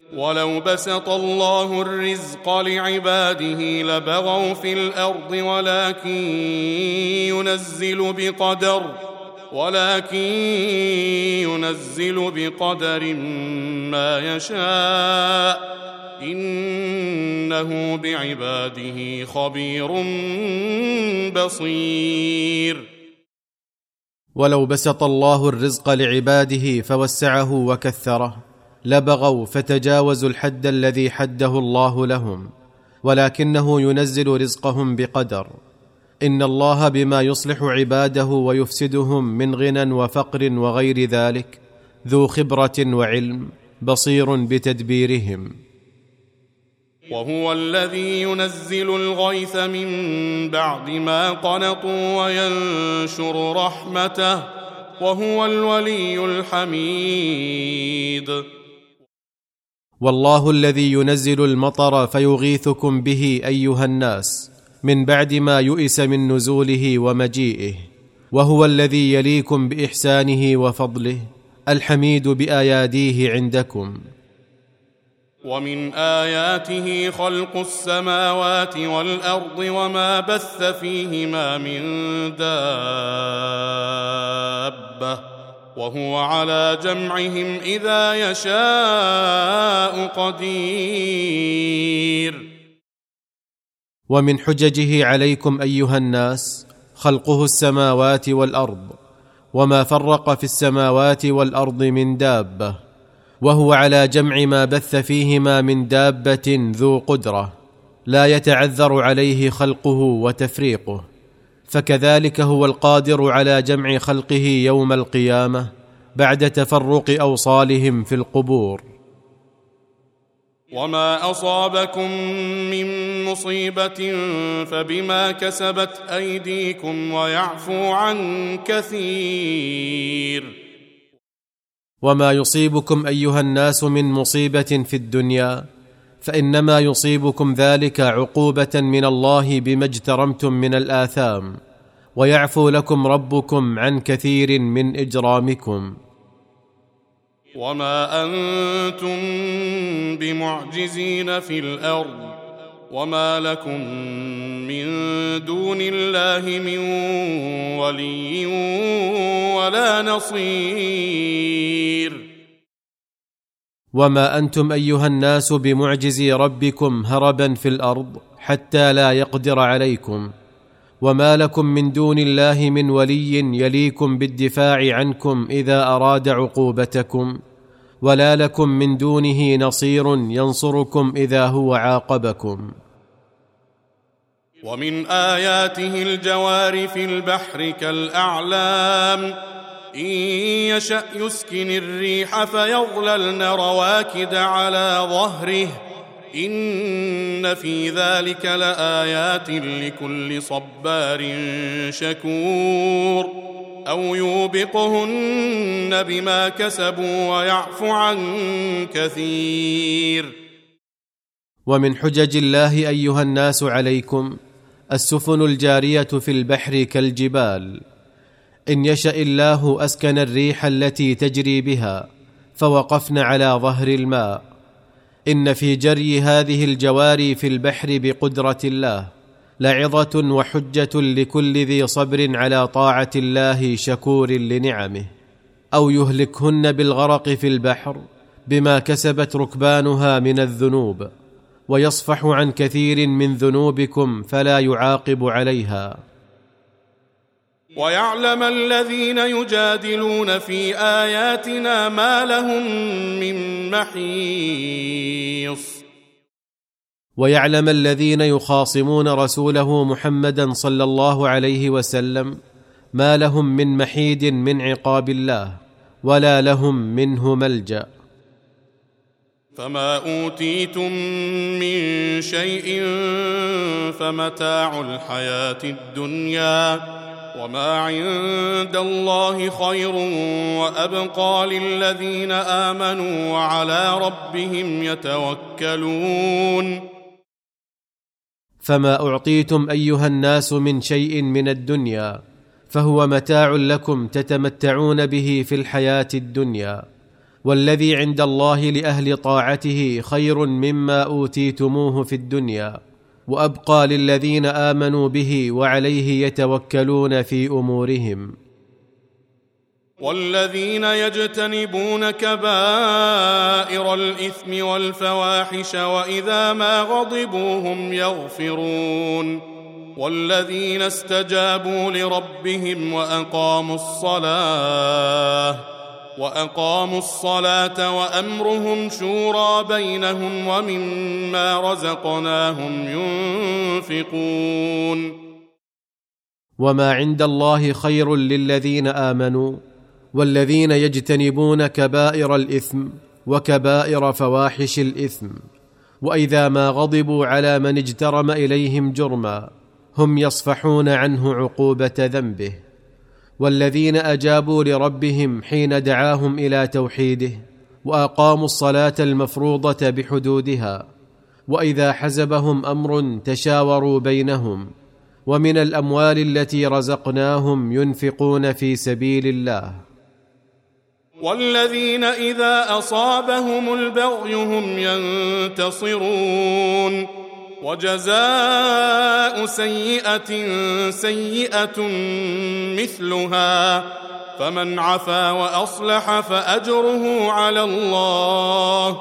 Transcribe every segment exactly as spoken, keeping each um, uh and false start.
ولو بسط الله الرزق لعباده لبغوا في الأرض ولكن ينزل بقدر ولكن ينزل بقدر ما يشاء إنه بعباده خبير بصير. ولو بسط الله الرزق لعباده فوسعه وكثره لبغوا فتجاوزوا الحد الذي حده الله لهم، ولكنه ينزل رزقهم بقدر. إن الله بما يصلح عباده ويفسدهم من غنى وفقر وغير ذلك ذو خبرة وعلم بصير بتدبيرهم. وهو الذي ينزل الغيث من بعد ما قنطوا وينشر رحمته وهو الولي الحميد. والله الذي ينزل المطر فيغيثكم به أيها الناس من بعد ما يئس من نزوله ومجيئه، وهو الذي يليكم بإحسانه وفضله الحميد بأياديه عندكم. ومن آياته خلق السماوات والأرض وما بث فيهما من دابة وهو على جمعهم إذا يشاء قدير. ومن حججه عليكم أيها الناس خلقه السماوات والأرض وما فرق في السماوات والأرض من دابة، وهو على جمع ما بث فيهما من دابة ذو قدرة لا يتعذر عليه خلقه وتفريقه، فكذلك هو القادر على جمع خلقه يوم القيامة بعد تفرق أوصالهم في القبور. وما أصابكم من مصيبة فبما كسبت أيديكم ويعفو عن كثير. وما يصيبكم أيها الناس من مصيبة في الدنيا فإنما يصيبكم ذلك عقوبة من الله بما اجترمتم من الآثام، ويعفو لكم ربكم عن كثير من إجرامكم. وما أنتم بمعجزين في الأرض وما لكم من دون الله من ولي ولا نصير. وما أنتم أيها الناس بمعجزي ربكم هربا في الأرض حتى لا يقدر عليكم، وما لكم من دون الله من ولي يليكم بالدفاع عنكم إذا أراد عقوبتكم، ولا لكم من دونه نصير ينصركم إذا هو عاقبكم. ومن آياته الجوار في البحر كالأعلام إن يشأ يسكن الريح فيظللن رواكد على ظهره إن في ذلك لآيات لكل صبار شكور أو يوبقهن بما كسبوا ويعفو عن كثير. ومن حجج الله أيها الناس عليكم السفن الجارية في البحر كالجبال، إن يشأ الله أسكن الريح التي تجري بها فوقفن على ظهر الماء. إن في جري هذه الجواري في البحر بقدرة الله لعظة وحجة لكل ذي صبر على طاعة الله شكور لنعمه. أو يهلكهن بالغرق في البحر بما كسبت ركبانها من الذنوب، ويصفح عن كثير من ذنوبكم فلا يعاقب عليها. ويعلم الذين يجادلون في آياتنا ما لهم من محيص. ويعلم الذين يخاصمون رسوله محمدا صلى الله عليه وسلم ما لهم من محيد من عقاب الله ولا لهم منه ملجأ. فما أوتيتم من شيء فمتاع الحياة الدنيا وما عند الله خير وأبقى للذين آمنوا وعلى ربهم يتوكلون. فما أعطيتم أيها الناس من شيء من الدنيا فهو متاع لكم تتمتعون به في الحياة الدنيا، والذي عند الله لأهل طاعته خير مما أوتيتموه في الدنيا، وأبقى للذين آمنوا به وعليه يتوكلون في أمورهم. والذين يجتنبون كبائر الإثم والفواحش وإذا ما غضبوا هم يغفرون، والذين استجابوا لربهم وأقاموا الصلاة وأقاموا الصلاة وأمرهم شورى بينهم ومما رزقناهم ينفقون. وما عند الله خير للذين آمنوا، والذين يجتنبون كبائر الإثم وكبائر فواحش الإثم، وإذا ما غضبوا على من اجترم إليهم جرما هم يصفحون عنه عقوبة ذنبه. والذين أجابوا لربهم حين دعاهم إلى توحيده وأقاموا الصلاة المفروضة بحدودها، وإذا حزبهم أمر تشاوروا بينهم، ومن الأموال التي رزقناهم ينفقون في سبيل الله. والذين إذا أصابهم البغي هم ينتصرون، وجزاء سيئة سيئة مثلها، فمن عفا وأصلح فأجره على الله،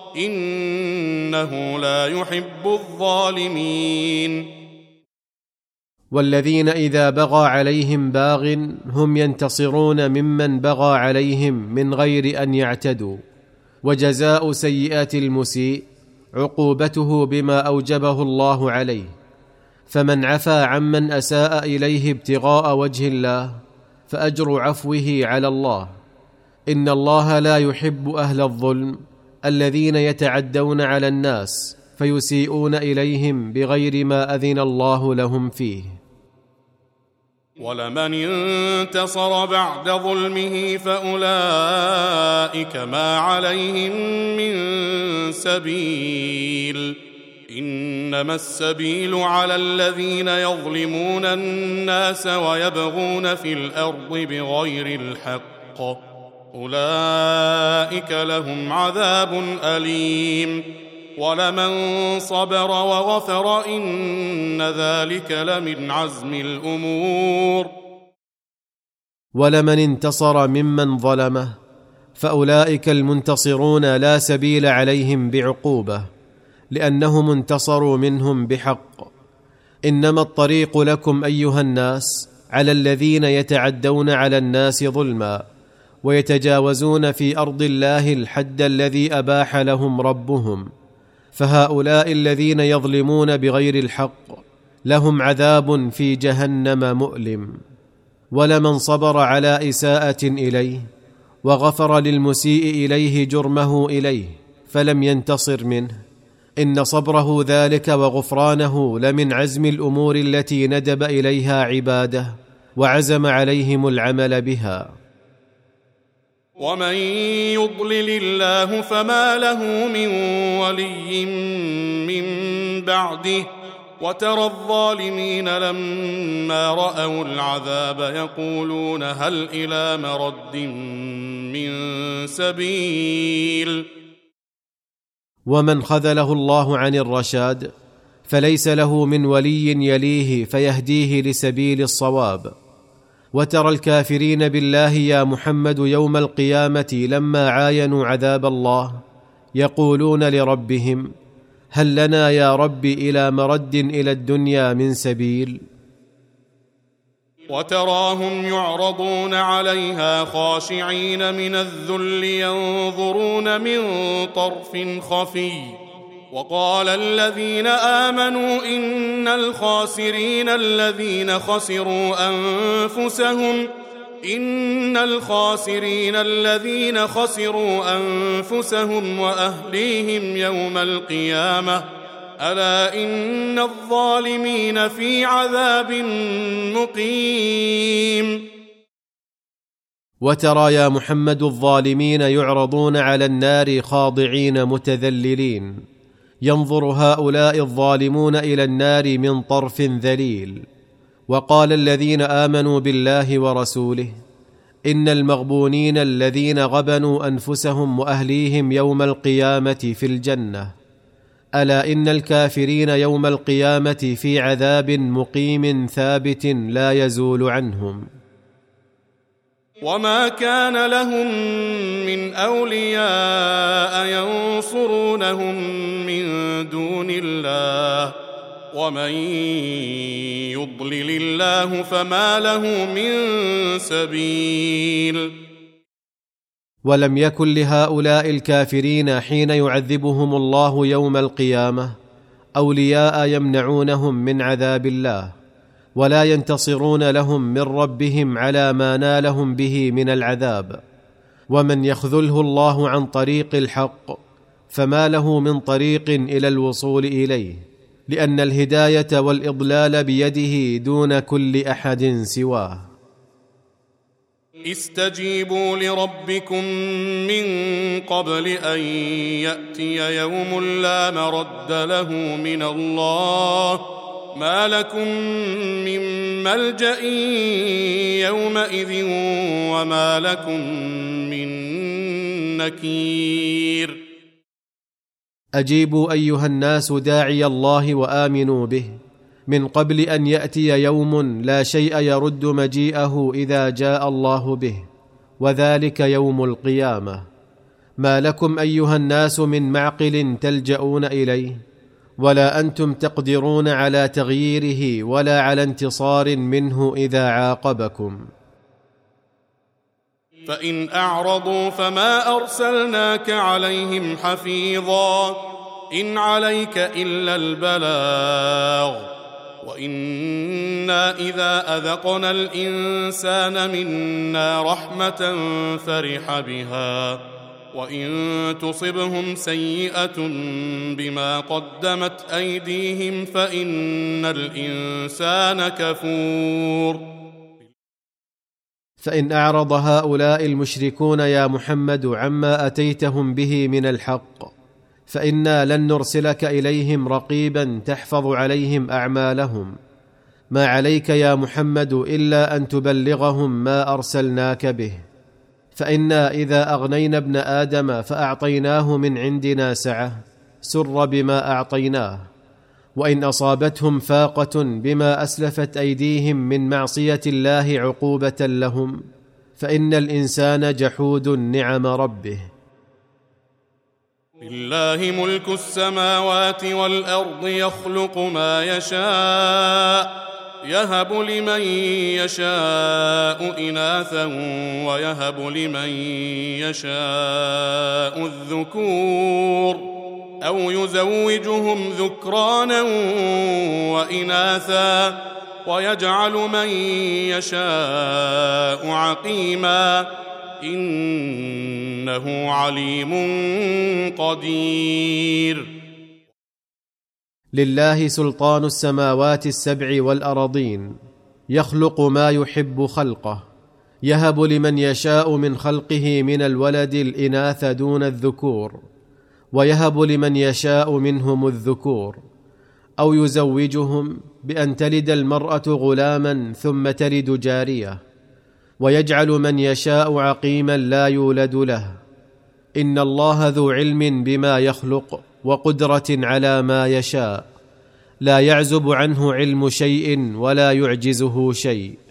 إنه لا يحب الظالمين. والذين إذا بغى عليهم باغ هم ينتصرون ممن بغى عليهم من غير أن يعتدوا. وجزاء سيئة المسيء عقوبته بما أوجبه الله عليه، فمن عفا عمن أساء إليه ابتغاء وجه الله فأجر عفوه على الله، إن الله لا يحب أهل الظلم الذين يتعدون على الناس فيسيئون إليهم بغير ما أذن الله لهم فيه. ولمن انتصر بعد ظلمه فأولئك ما عليهم من سبيل، إنما السبيل على الذين يظلمون الناس ويبغون في الأرض بغير الحق، أولئك لهم عذاب أليم. ولمن صبر وغفر إن ذلك لمن عزم الأمور. ولمن انتصر ممن ظلمه فأولئك المنتصرون لا سبيل عليهم بعقوبة، لأنهم انتصروا منهم بحق. إنما الطريق لكم أيها الناس على الذين يتعدون على الناس ظلما ويتجاوزون في أرض الله الحد الذي أباح لهم ربهم، فهؤلاء الذين يظلمون بغير الحق لهم عذاب في جهنم مؤلم. ولمن صبر على إساءة إليه وغفر للمسيء إليه جرمه إليه فلم ينتصر منه، إن صبره ذلك وغفرانه لمن عزم الأمور التي ندب إليها عباده وعزم عليهم العمل بها. ومن يضلل الله فما له من ولي من بعده، وترى الظالمين لما رأوا العذاب يقولون هل إلى مرد من سبيل. ومن خذله الله عن الرشاد فليس له من ولي يليه فيهديه لسبيل الصواب. وترى الكافرين بالله يا محمد يوم القيامة لما عاينوا عذاب الله يقولون لربهم هل لنا يا رب إلى مرد إلى الدنيا من سبيل. وتراهم يعرضون عليها خاشعين من الذل ينظرون من طرف خفي، وقال الذين آمنوا إن الخاسرين الذين خسروا أنفسهم إن الخاسرين الذين خسروا أنفسهم وأهليهم يوم القيامة، ألا إن الظالمين في عذاب مقيم. وترى يا محمد الظالمين يعرضون على النار خاضعين متذللين، ينظر هؤلاء الظالمون إلى النار من طرف ذليل. وقال الذين آمنوا بالله ورسوله إن المغبونين الذين غبنوا أنفسهم وأهليهم يوم القيامة في الجنة. ألا إن الكافرين يوم القيامة في عذاب مقيم ثابت لا يزول عنهم. وما كان لهم من أولياء ينصرونهم من دون الله ومن يضلل الله فما له من سبيل. ولم يكن لهؤلاء الكافرين حين يعذبهم الله يوم القيامة أولياء يمنعونهم من عذاب الله، ولا ينتصرون لهم من ربهم على ما نالهم به من العذاب. ومن يخذله الله عن طريق الحق فما له من طريق إلى الوصول إليه، لأن الهداية والإضلال بيده دون كل أحد سواه. استجيبوا لربكم من قبل أن يأتي يوم لا مرد له من الله ما لكم من ملجأ يومئذ وما لكم من نكير. أجيبوا أيها الناس داعي الله وآمنوا به من قبل أن يأتي يوم لا شيء يرد مجيئه إذا جاء الله به، وذلك يوم القيامة. ما لكم أيها الناس من معقل تلجؤون إليه، ولا أنتم تقدرون على تغييره ولا على انتصار منه إذا عاقبكم. فإن أعرضوا فما أرسلناك عليهم حفيظا إن عليك إلا البلاغ وإنا إذا أذقنا الإنسان منا رحمة فرح بها وإن تصبهم سيئة بما قدمت أيديهم فإن الإنسان كفور. فإن أعرض هؤلاء المشركون يا محمد عما أتيتهم به من الحق فإنا لن نرسلك إليهم رقيبا تحفظ عليهم أعمالهم. ما عليك يا محمد إلا أن تبلغهم ما أرسلناك به. فإنا إذا أغنينا ابن آدم فأعطيناه من عندنا سعة سر بما أعطيناه، وإن أصابتهم فاقة بما أسلفت أيديهم من معصية الله عقوبة لهم فإن الإنسان جحود نعم ربه. لله ملك السماوات والأرض يخلق ما يشاء يهب لمن يشاء إناثا ويهب لمن يشاء الذكور أو يزوجهم ذكرانا وإناثا ويجعل من يشاء عقيما إنه عليم قدير. لله سلطان السماوات السبع والأرضين يخلق ما يحب خلقه، يهب لمن يشاء من خلقه من الولد الإناث دون الذكور، ويهب لمن يشاء منهم الذكور، أو يزوجهم بأن تلد المرأة غلاما ثم تلد جارية، ويجعل من يشاء عقيما لا يولد له. إن الله ذو علم بما يخلق وقدرة على ما يشاء، لا يعزب عنه علم شيء ولا يعجزه شيء.